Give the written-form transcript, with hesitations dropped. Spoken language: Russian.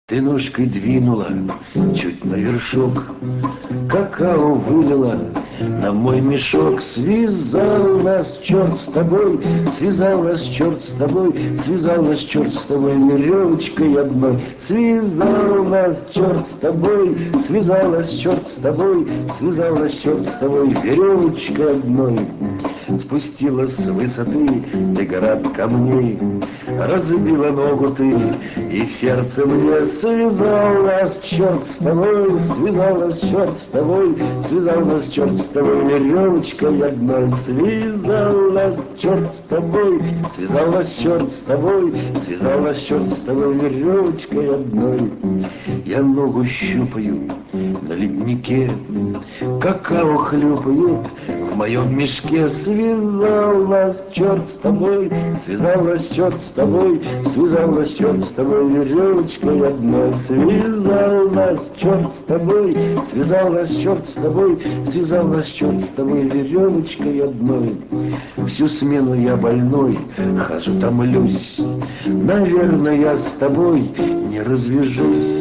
Ты ножкой двинула чуть на вершок, какао вылила на мой мешок. Связал нас черт с тобой, связал нас черт с тобой, связал нас черт с тобой веревочкой одной. Связал нас черт с тобой, связал нас черт с тобой, связал нас черт с тобой веревочкой одной. Спустилась с высоты ты град камней, разбила ногу ты и сердце мне. Связал нас черт с тобой, связал нас черт с тобой, связал нас черт с тобой веревочкой одной. Связал нас черт с тобой, связал нас черт с тобой, связал нас черт с тобой веревочкой одной. Я ногу щупаю на леднике, какао хлюпает в моем мешке. Связал нас черт с тобой, связал нас черт с тобой, связал нас черт с тобой веревочкой одной. Связал нас черт с тобой, связал нас черт с тобой, связал нас черт с тобой веревочкой одной. Всю смену я больной, хожу томлюсь, наверное, я с тобой не развяжусь.